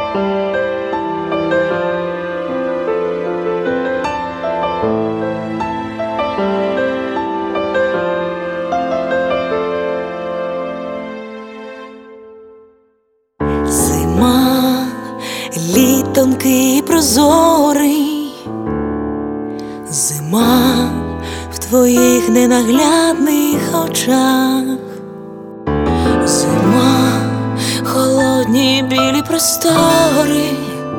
Зима, лід тонкий і прозорий, зима в твоїх ненаглядних очах, зима, холодні білі простори,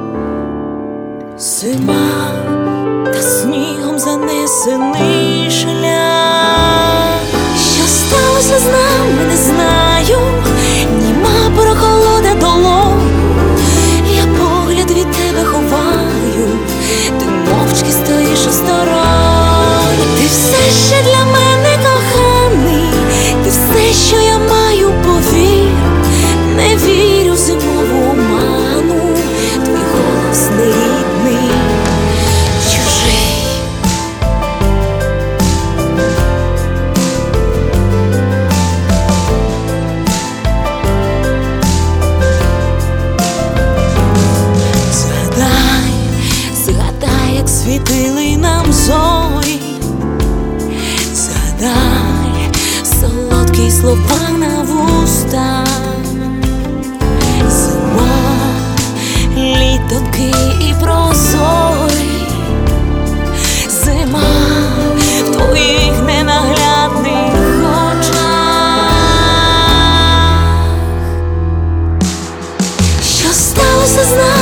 зима та снігом занесений шлях. Що сталося з нами, не знаю, німа прохолода долонь. Я погляд від тебе ховаю, ти мовчки стоїш осторонь. Ти все ще для мене коханий, ти все, що я маю, повір. Не вірю в зимову оману, твій голос нерідний, чужий. Згадай, як світили нам зорі, згадай солодкі слова на вустах. Зима, лід тонкий і прозорий, зима в твоїх ненаглядних очах. Що сталося з нами?